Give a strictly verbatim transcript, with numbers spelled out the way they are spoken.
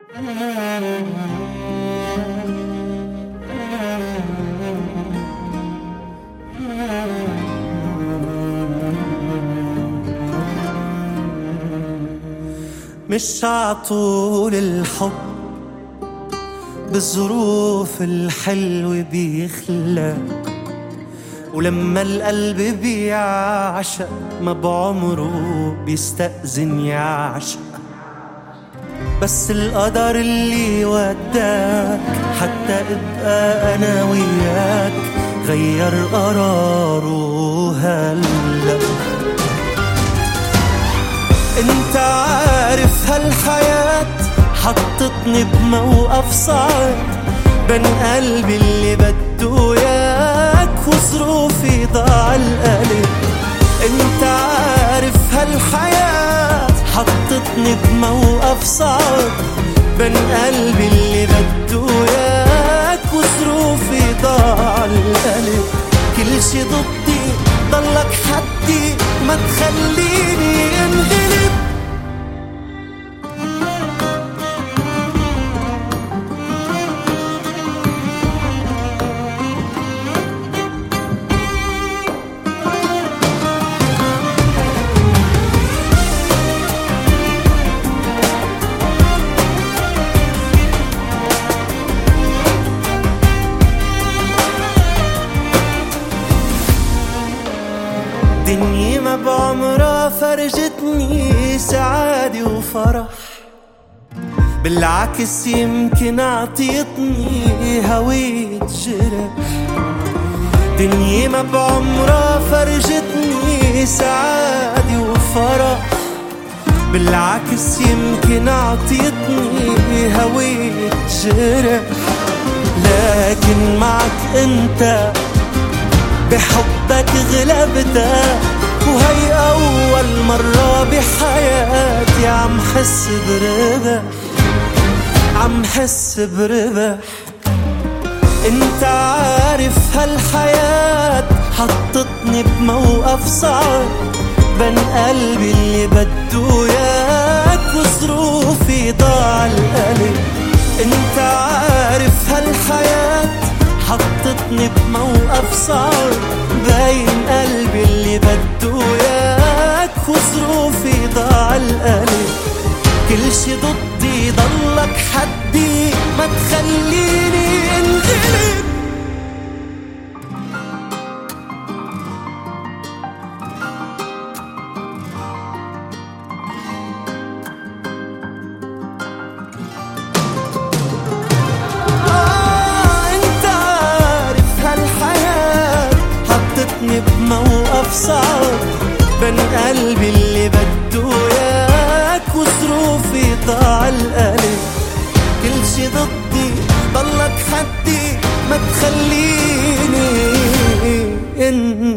مش عطول الحب بالظروف الحلوة بيخلق، ولما القلب بيعشق ما بعمره بيستأذن يعشق. بس القدر اللي وداك حتى ابقى انا وياك غير قراره هلا. انت عارف هالحياة حطتني بموقف صعب بين قلبي اللي بده اياك وظروفي ضاع القلب. انت عارف هالحياة حطتني بموقف صعب بين قلبي اللي بده اياك وظروفي ضاع القلب. كل شي ضدي ضلك حدي ما تخليني انغلب. دنيا ما بعمرها فرجتني سعادة وفرح، بالعكس يمكن عطيتني هوية جرح. دنيا ما بعمرها فرجتني سعادة وفرح، بالعكس يمكن عطيتني هوية جرح. لكن معك انت بحبك غلبتك، وهي أول مرة بحياتي عم حس بربح، عم حس بربح. انت عارف هالحياة حطتني بموقف صعب بين قلبي اللي بده اياك وظروفي ضاع القلب. انت عارف هالحياة حطتني بموقف صعب بين قلبي اللي بده اياك وظروفي ضاع القلب. كل شي ضدي ضلك حدي ما تخليني انغلب. بموقف صعب بين قلبي اللي بده اياك وظروفي ضاع القلب. كل شي ضدي ضلك حدي ما تخليني إن